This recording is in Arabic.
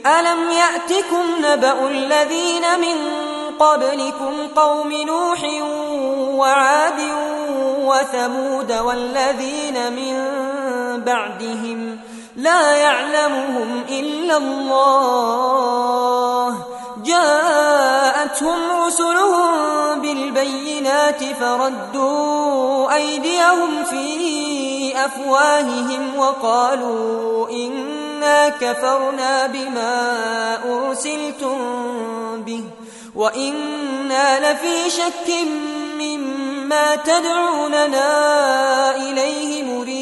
ألم يأتكم نبأ الذين من قبلكم قوم نوح وعاد وثمود والذين من بعدهم لا يعلمهم إلا الله جاءتهم رسلهم بالبينات فردوا أيديهم في أفواههم وقالوا إنا كفرنا بما أرسلتم به وإنا لفي شك مما تدعوننا إليه مريد